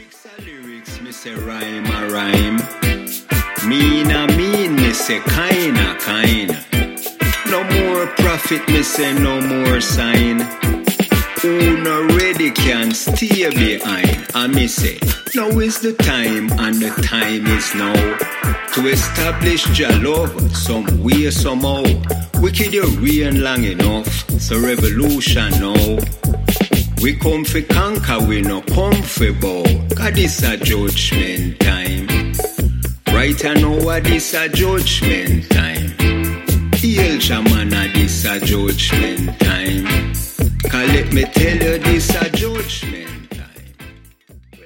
Lyrics, me say rhyme a rhyme. Mean a mean, me say kinda. No more profit, me say no more sign. Who not ready can stay behind. And me say, now is the time, and the time is now to establish your love some way, somehow. Wicked you reign long enough, so revolution now. We come for conquer, we no come for bow. Cause this a judgment time. Right now, this a judgment time. Hail Jamana, this a judgment time. Cause let me tell you, this a judgment.